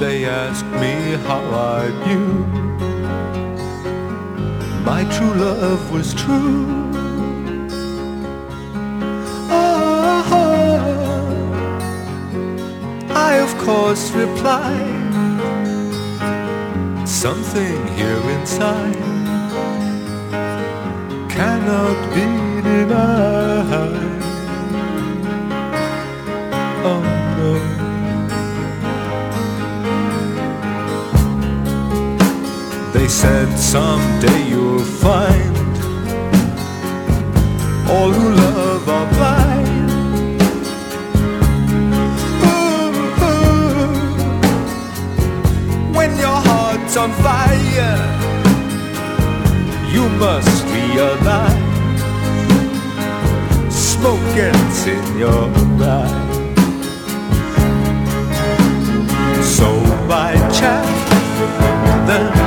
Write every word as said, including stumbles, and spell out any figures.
They asked me how I knew my true love was true. Oh, I of course replied, something here inside cannot be denied. Oh no. They said someday you'll find all who love are blind. Ooh, ooh. When your heart's on fire, you must realize smoke gets in your eye. So by chance, then